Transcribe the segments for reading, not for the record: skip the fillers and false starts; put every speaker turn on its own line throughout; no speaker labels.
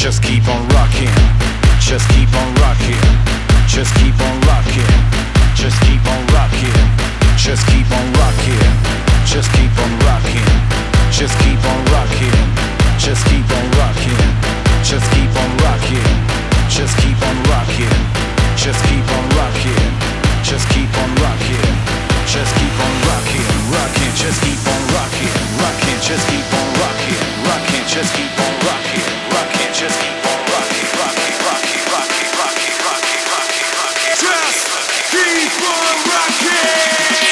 Just keep on rocking. Just keep on rocking. Just keep on rocking. Just keep on rocking. Just keep on rocking. Just keep on rocking. Just keep on rocking. Just keep on rocking. Just keep on rocking. Just keep on rocking. Just keep on rocking. Just keep on rocking. Just keep on rocking. Rocking. Just keep on rocking. Rocking. Just keep on rocking. Rocking. Just keep on rocking. Rocking. Just keep on rocking. Rocking. Rocking. Rocking. Rocking. Rocking. Rocking. Rocking. Just keep on rocking.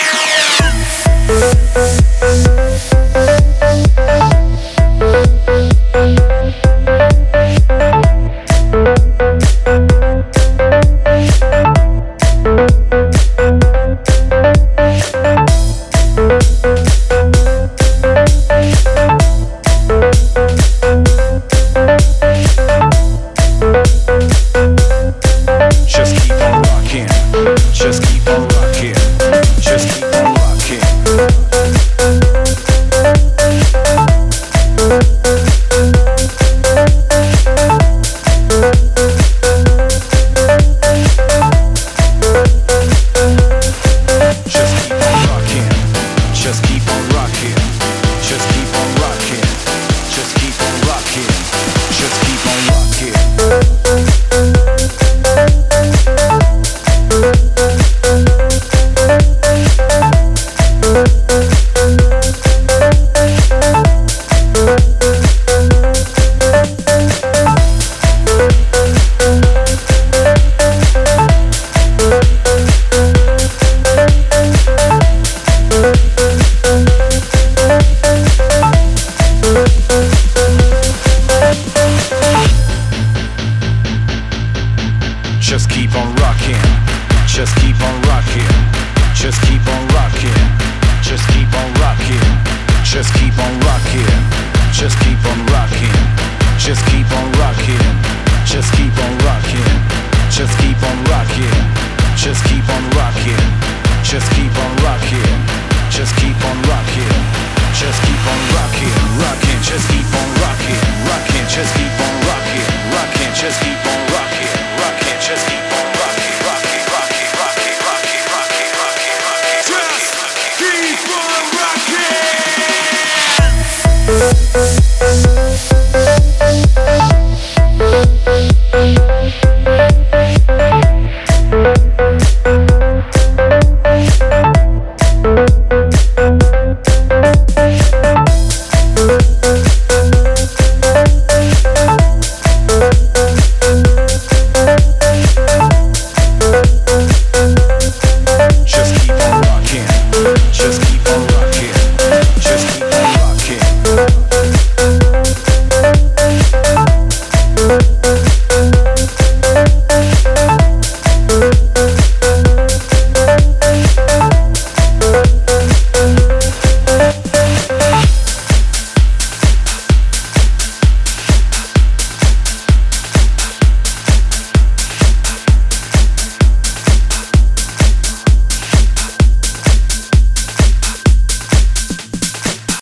Just keep on rocking. Just keep on rocking. Just keep on rocking. Just keep on rocking. Just keep on rocking. Just keep on rocking. Just keep on rocking. Just keep on rocking. Just keep on rocking. Just keep on rocking. Just keep on rocking. Just keep on rocking. Just keep on rocking. Rocking. Just keep on rocking. Rocking. Just keep on rocking. Rocking. Just keep on